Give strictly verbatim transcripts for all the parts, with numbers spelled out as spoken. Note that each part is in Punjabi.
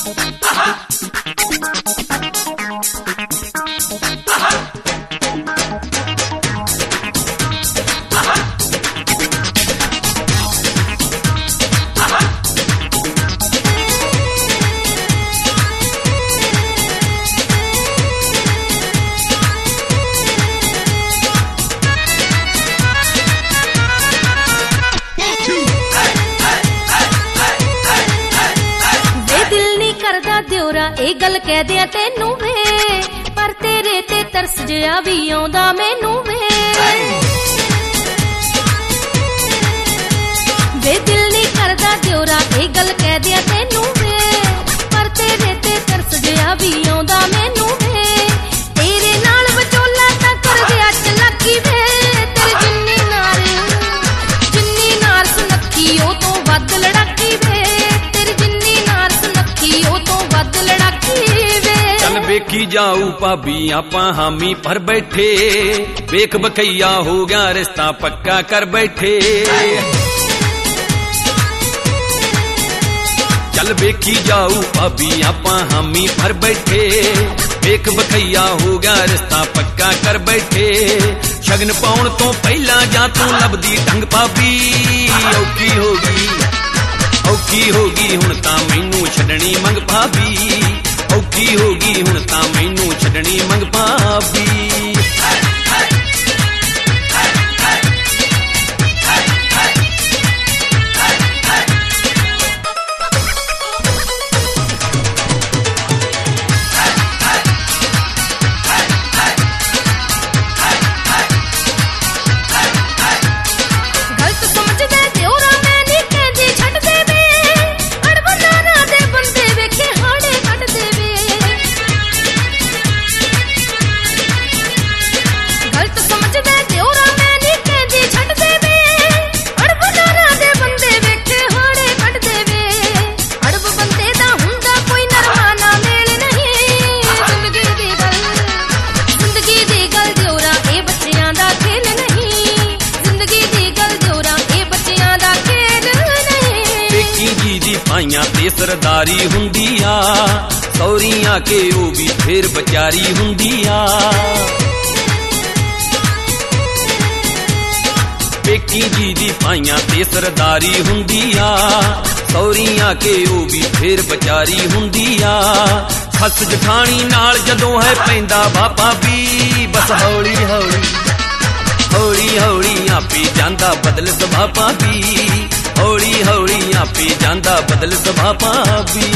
ਦਿਉਰਾ ਇਹ ਗੱਲ ਕਹਿ ਦਿਆਂ ਤੈਨੂੰ ਵੇ, ਪਰ ਤੇਰੇ ਤੇ ਤਰਸ ਜਿਹਾ ਵੀ ਆਉਂਦਾ ਮੈਨੂੰ ਵੇ। ਵੇ ਦਿਲ ਨਹੀਂ ਕਰਦਾ ਦਿਉਰਾ ਇਹ ਗੱਲ ਕਹਿ ਦਿਆਂ ਤੈਨੂੰ ਵੇ, ਪਰ ਤੇਰੇ ਤੇ ਤਰਸ ਜਿਹਾ ਵੀ ਆਉਂਦਾ ਮੈਨੂੰ ਵੇ। ਤੇਰੇ ਨਾਲ ਵਿਚੋਲਾ ਤਾਂ ਕਰ ਗਿਆ ਚਲਾਕੀ ਵੇ, ਤੇਰੇ ਜਿੰਨੀ ਨਾਰ ਜਿੰਨੀ ਨਾਰ ਸੁਨੱਖੀ ਉਹ ਤੋਂ ਵੱਧ ਲੜਾਕੀ ਵੇ, ਤੇਰੀ ਜਿੰਨੀ ਨਾਰ ਸੁਨੱਖੀ ਉਹ ਤੋਂ ਵੱਧ ਲੜਾਕੀ ਵੇ। ਚੱਲ ਵੇਖੀ ਜਾਊ ਭਾਬੀ ਆਪਾਂ ਹਾਮੀ ਪਰ ਬੈਠੇ, ਵੇਖ ਬਕਈਆ ਹੋ ਗਿਆ ਰਿਸ਼ਤਾ ਪੱਕਾ ਕਰ ਬੈਠੇ। ਚੱਲ ਵੇਖੀ ਜਾਊ ਭਾਬੀ ਆਪਾਂ ਹਾਮੀ ਪਰ ਬੈਠੇ, ਵੇਖ ਬਕਈਆ ਹੋ ਗਿਆ ਰਿਸ਼ਤਾ ਪੱਕਾ ਕਰ ਬੈਠੇ। ਸ਼ਗਨ ਪਾਉਣ ਤੋਂ ਪਹਿਲਾਂ ਜਾਂ ਤੂੰ ਲੱਭਦੀ ਢੰਗ ਭਾਬੀ, ਔਖੀ ਹੋ ਗਈ ਔਖੀ ਹੋ ਗਈ ਹੁਣ ਤਾਂ ਮੈਨੂੰ ਛੱਡਣੀ ਮੰਗ ਭਾਬੀ, ਔਖੀ ਹੋ ਗਈ ਹੁਣ ਤਾਂ ਮੈਨੂੰ ਛੱਡਣੀ ਮੰਗ ਭਾਬੀ। ਭਾਈਆਂ ਤੇ ਸਰਦਾਰੀ ਹੁੰਦੀ ਆ, ਸੌਰੀਆਂ ਕੇ ਉਹ ਵੀ ਫੇਰ ਵਿਚਾਰੀ ਹੁੰਦੀ ਆ। ਪੇਕੀ ਜੀ ਦੀ ਭਾਈਆਂ ਤੇ ਸਰਦਾਰੀ ਹੁੰਦੀ ਆ, ਸੌਰੀਆਂ ਕੇ ਉਹ ਵੀ ਫੇਰ ਵਿਚਾਰੀ ਹੁੰਦੀ ਆ। ਸੱਸ ਜਠਾਣੀ ਨਾਲ ਜਦੋਂ ਹੈ ਪੈਂਦਾ ਵਾ ਭਾਬੀ, ਬਸ ਹੌਲੀ ਹੌਲੀ ਹੌਲੀ ਹੌਲੀ ਆਪੇ ਜਾਂਦਾ ਬਦਲ ਸੁਭਾਅ ਭਾਬੀ, ਹੌਲੀ ਹੌਲੀ ਆਪੇ ਜਾਂਦਾ ਬਦਲ ਸੁਭਾਅ ਭਾਬੀ।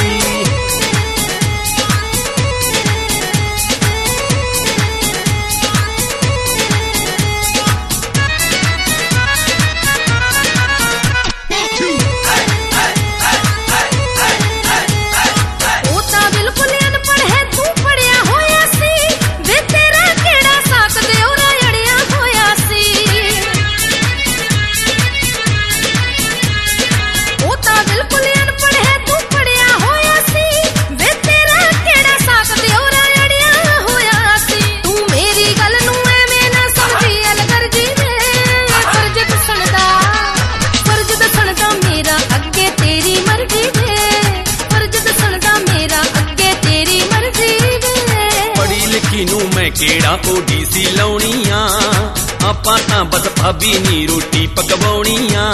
ਕਿਹੜਾ ਓਡੀਸੀ ਲਾਉਣੀ ਆ, ਆਪਾਂ ਤਾਂ ਬਸ ਭਾਬੀ ਨੀ ਰੋਟੀ ਪਕਵਾਉਣੀ ਆ।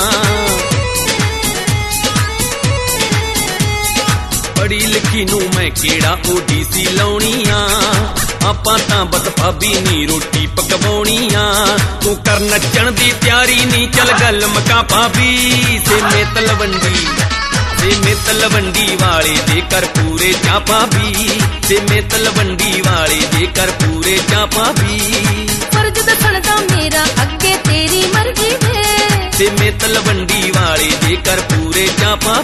ਪੜੀ ਲਿਖੀ ਨੂੰ ਮੈਂ ਕਿਹੜਾ ਓਡੀਸੀ ਲਾਉਣੀ ਆ, ਆਪਾਂ ਤਾਂ ਬਸ ਭਾਬੀ ਨੀ ਰੋਟੀ ਪਕਵਾਉਣੀ ਆ। ਤੂੰ ਕਰ ਨੱਚਣ ਦੀ ਤਿਆਰੀ ਨੀ, ਚੱਲ ਗੱਲ ਮਕਾ ਭਾਬੀ। ਸੇਮੇ ਤਲਵੰਡੀ ਸੇਮੇ ਤਲਵੰਡੀ ਵਾਲੇ ਦੇ ਕਰ ਪੂਰੇ ਚਾਹ ਭਾਬੀ, ਸੇਮੇ ਤਲਵੰਡੀ ਵਾਲੇ ਦੇ ਕਰ ਪੂਰੇ ਚਾਹ ਭਾਬੀ। ਫਰਜ਼ ਦੱਸਣ ਦਾ ਮੇਰਾ ਅੱਗੇ ਤੇਰੀ ਮਰਜ਼ੀ ਵੇ, ਸੇਮੇ ਤਲਵੰਡੀ ਵਾਲੇ ਦੇ ਕਰ ਪੂਰੇ ਚਾਹ ਭਾਬੀ।